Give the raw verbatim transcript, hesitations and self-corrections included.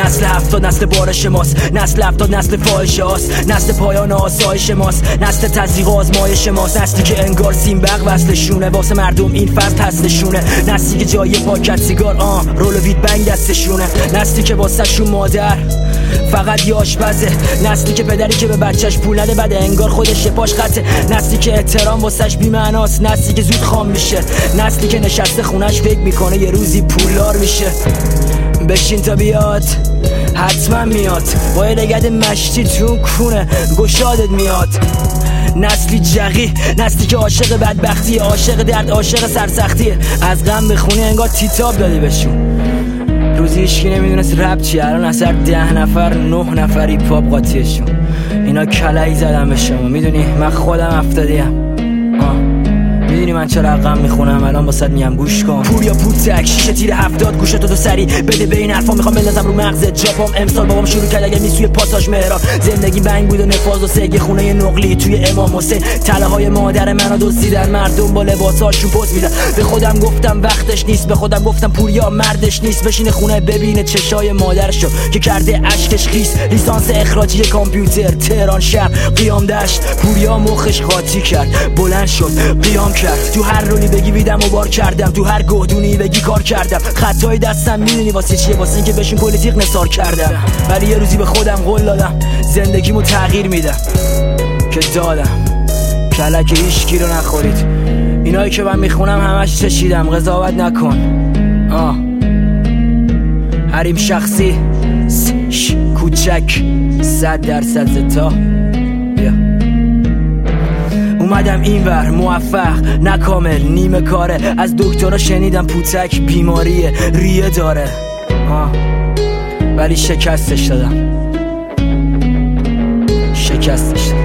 نسل هفتاد نسل بارش ماست، نسل هفتاد نسل فاحشه هاست، نسل پایان آسایش ماست، نسل تزریق آزمایش ماست، نسلی که انگار سیمبق وصلشونه واسه مردم این فصل هستشونه، نسلی که جای پاکت سیگار آه رول وید بنگ دستشونه، نسلی که واسه شون مادر فقط یه آشپزه، نسلی که پدری که به بچهش پول نده بده انگار خودش پاش خطه، نسلی که احترام واسش بی‌معناست، نسلی که زود خام میشه، نسلی که نشسته خونش فکر میکنه یه روزی پولدار میشه. بشین تا بیاد حتما میاد با یه لگد مشتی تو کونه گشادت میاد. نسلی جغی، نسلی که عاشق بدبختیه، عاشق درد، عاشق سرسختیه، از غم بخونی انگار تیتاب دادی بهشون. روزی هیچکی نمیدونست رب چیه، الان اثر ده نفر نه نفری پاپ قاطیشون. اینا کلایی زدم به شما، میدونی من خودم افتادیم. میدونی من چرا غم میخونم الان واسط میگم گوش کن. پوریا پوتک شیشه تیر هفتاد گوشتو تو سری بده به این حرفا میخوام بندازم رو مغزت جاپام. امسال بابام شروع کرد اگه میسوی پاساژ مهراب، زندگی بنگ بود و نفاذ و سگ خونه نقلی توی امام حسین. تله های مادر منو دزدیدن مردم با لباساشون پوز میدن. به خودم گفتم وقتش نیست، به خودم گفتم پوریا مردش نیست، بشینه خونه ببینه چشای مادرشو که کرده اشکش خیس. لیسانس اخراجی کامپیوتر تهران شهر قیام دشت، پوریا مخش قاطی کرد بلند شد قیام کرد. تو هر رولی بگی ویدم و بار کردم، تو هر گهدونی بگی کار کردم. خطای دستم میدونی واسه چیه، واسه این که بهشون پلیتیق نثار کردم. ولی یه روزی به خودم قول دادم زندگیمو تغییر میدم که دادم کلک هیچکی رو نخورید. اینایی که من میخونم همش چشیدم، قضاوت نکن. آه حریم شخصی ش... کوچک صد درصد زتا. بیا اومدم اینور موفق نکامل نیمه کاره، از دکترها شنیدم پوتک بیماریه ریه داره. آه ولی شکستش دادم، شکستش دادم.